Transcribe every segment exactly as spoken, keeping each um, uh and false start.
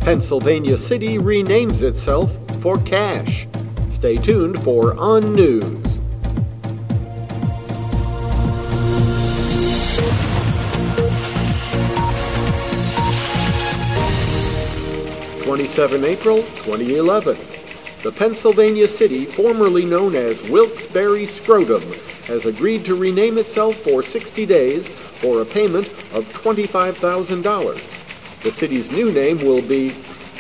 Pennsylvania City renames itself for cash. Stay tuned for On News. twenty-seventh of April, twenty eleven. The Pennsylvania City, formerly known as Wilkes-Barre Scrotum, has agreed to rename itself for sixty days for a payment of twenty-five thousand dollars. The city's new name will be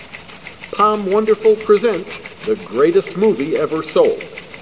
Palm Wonderful Presents the Greatest Movie Ever Sold.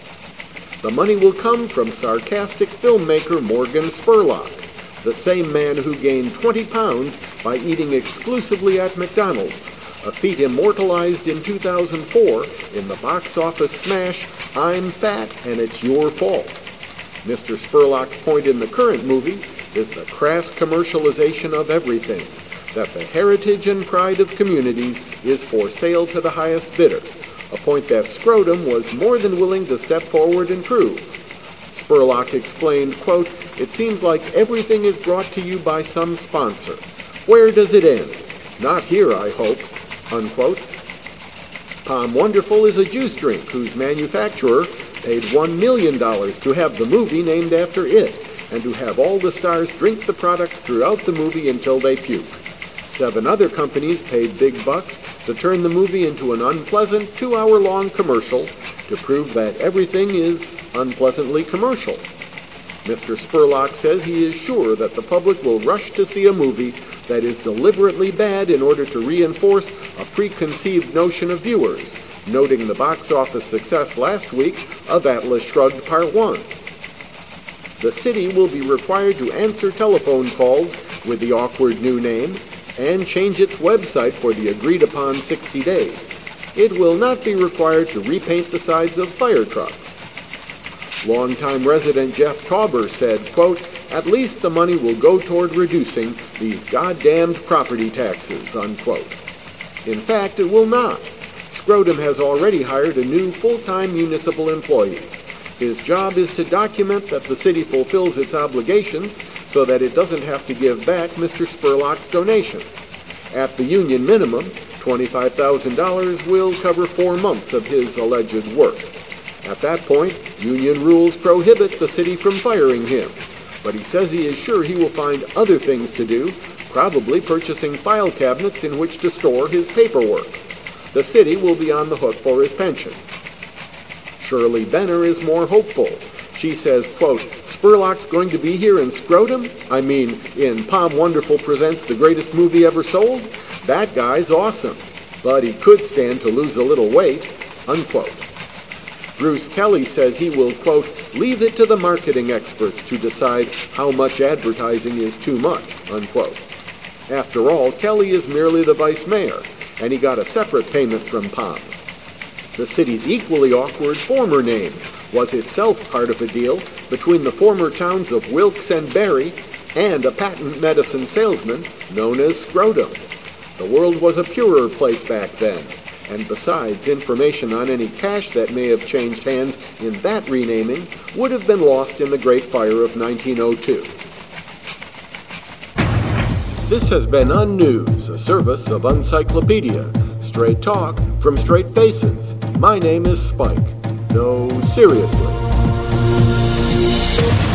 The money will come from sarcastic filmmaker Morgan Spurlock, the same man who gained twenty pounds by eating exclusively at McDonald's, a feat immortalized in two thousand four in the box office smash, I'm Fat and It's Your Fault. Mister Spurlock's point in the current movie is the crass commercialization of everything, that the heritage and pride of communities is for sale to the highest bidder, a point that Scrotum was more than willing to step forward and prove. Spurlock explained, quote, "It seems like everything is brought to you by some sponsor. Where does it end? Not here, I hope," unquote. Palm Wonderful is a juice drink whose manufacturer paid one million dollars to have the movie named after it and to have all the stars drink the product throughout the movie until they puke. Seven other companies paid big bucks to turn the movie into an unpleasant two-hour-long commercial to prove that everything is unpleasantly commercial. Mister Spurlock says he is sure that the public will rush to see a movie that is deliberately bad in order to reinforce a preconceived notion of viewers, noting the box office success last week of Atlas Shrugged Part one. The city will be required to answer telephone calls with the awkward new name and change its website for the agreed-upon sixty days. It will not be required to repaint the sides of fire trucks. Longtime resident Jeff Tauber said, quote, "At least the money will go toward reducing these goddamned property taxes," unquote. In fact, it will not. Scrotum has already hired a new full-time municipal employee. His job is to document that the city fulfills its obligations so that it doesn't have to give back Mister Spurlock's donation. At the union minimum, twenty-five thousand dollars will cover four months of his alleged work. At that point, union rules prohibit the city from firing him, but he says he is sure he will find other things to do, probably purchasing file cabinets in which to store his paperwork. The city will be on the hook for his pension. Shirley Benner is more hopeful. She says, quote, "Spurlock's going to be here in Scrotum? I mean, in Palm Wonderful Presents the Greatest Movie Ever Sold? That guy's awesome, but he could stand to lose a little weight," unquote. Bruce Kelly says he will, quote, "leave it to the marketing experts to decide how much advertising is too much," unquote. After all, Kelly is merely the vice mayor, and he got a separate payment from Palm. The city's equally awkward former name was itself part of a deal between the former towns of Wilkes and Barre and a patent medicine salesman known as Scrotum. The world was a purer place back then, and besides, information on any cash that may have changed hands in that renaming would have been lost in the Great Fire of nineteen oh two. This has been On News, a service of Uncyclopedia. Straight talk from straight faces. My name is Spike. No, seriously.